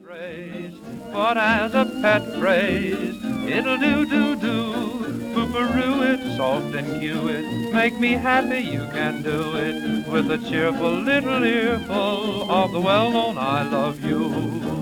phrase, but as a pet phrase, it'll do. Pooperoo it, soft and cue it, make me happy, you can do it, with a cheerful little earful of the well-known I love you.